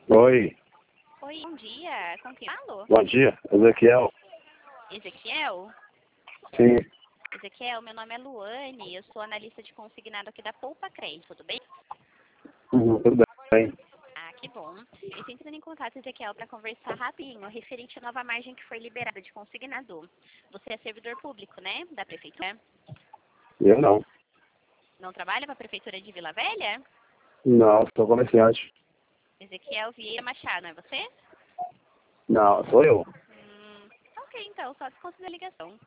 Oi, Oi, bom dia. Com quem falo? bom dia, Ezequiel. Ezequiel? Sim, Ezequiel, meu nome é Luane, eu sou analista de consignado aqui da Poupa Crédito, tudo bem? tudo bem. Ah, que bom. Eu estou entrando em contato, Ezequiel, para conversar rapidinho, referente à nova margem que foi liberada de consignado. Você é servidor público, né? Da prefeitura? Eu não. Não trabalha para a prefeitura de Vila Velha? Não, sou comerciante. Ezequiel Vieira Machado, não é você? Não, sou eu. Ok, então, só desconto da ligação.